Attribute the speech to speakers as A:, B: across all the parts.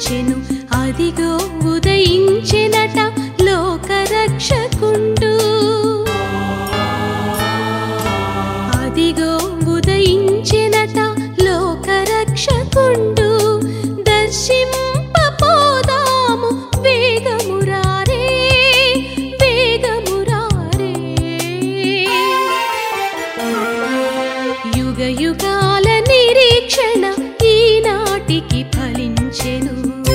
A: ఫలించెను అదిగో ఉదయించెనట లోకరక్షకుండు అదిగో ఉదయించెనట లోకరక్షకుండు దర్శింపపోదాము వేగమురారే వేగమురారే యుగ యుగాల నిరీక్షణ ఈనాటికి ఫలించెను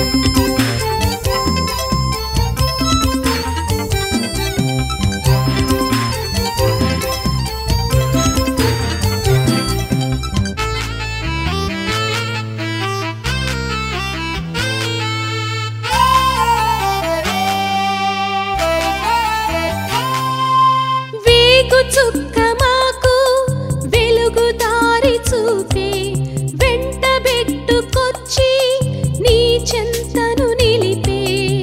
A: చుక్క మాకు వెలుగు దారి చూపే వెంటబెట్టుకొచ్చి నీ చెంతను నిలిపే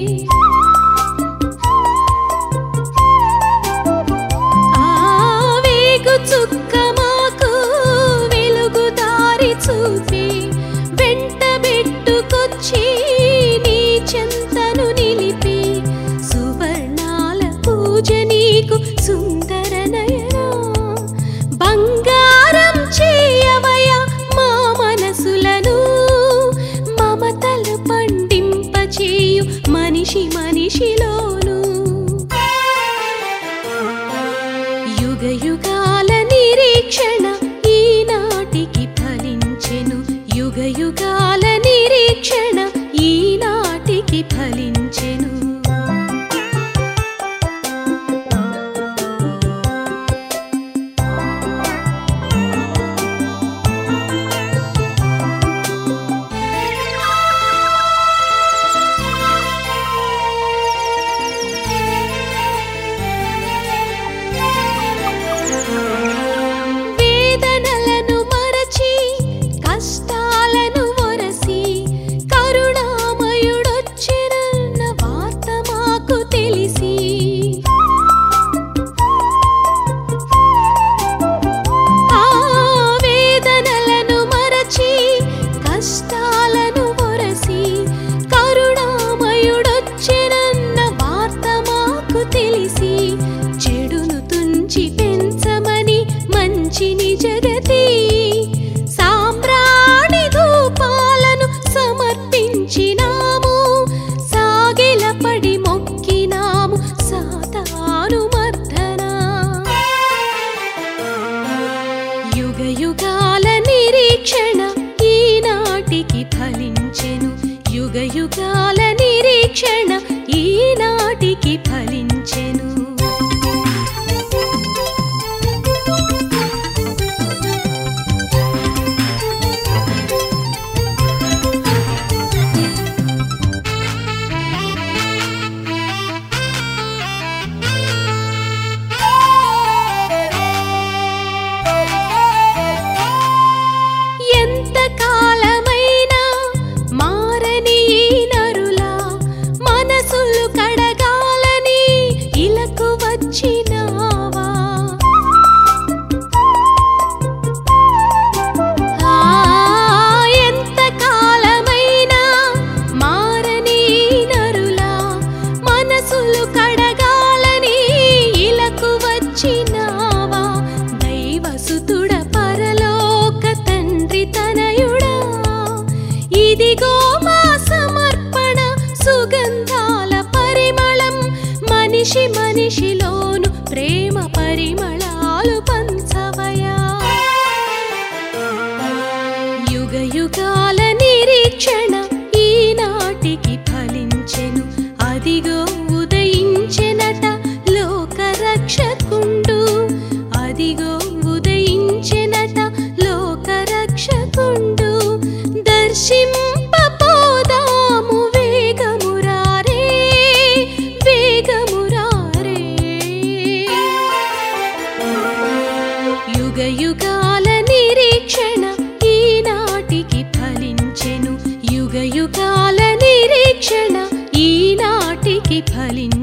A: ఆ వేగు చుక్క మాకు వెలుగు దారి చూపే వెంటబెట్టుకొచ్చి నీ చెంతను నిలిపే సువర్ణాల పూజ నీకు సుందర నయనా బంగారం చేయవయ మా మనసులను మమతలు పండింపచేయు మనిషి మనిషిలోను యుగ యుగాల నిరీక్షణ ఈనాటికి ఫలించెను యుగ యుగాల నిరీక్షణ ఈనాటికి ఫలించెను జగతి సాంబ్రాణి ధూపాలను సమర్పించినాము సాగిలపడి మొక్కినాము సాతాను మర్దన యుగ యుగాల నిరీక్షణ ఈనాటికి ఫలించెను యుగ యుగాల నిరీక్షణ ఈనాటికి ఫలించెను కాలమైనా మారని నరులా మనసులు కడగాలని ఇలకు వచ్చినావా ఎంత కాలమైనా మారని నరులా మనసులు కడగాలని ఇలకు వచ్చినావా దైవసుతుడ పరలోక తండ్రి తనయుడా ఇదిగో మా సమర్పణ సుగంధాల పరిమళం మనిషి మనిషిలోను ప్రేమ పరిమళాలు పంచవయా యుగ యుగాల నిరీక్షణ ఈనాటికి ఫలించెను అదిగో ఉదయించెనట లోకరక్షకుండు అదిగో ఉదయించెనట లోకరక్షకుండు దర్శింపపోదాము వేగమురారే వేగమురారే యుగ యుగాల నిరీక్షణ ఈనాటికి ఫలించెను యుగ యుగాల నిరీక్షణ ఈనాటికి ఫలించెను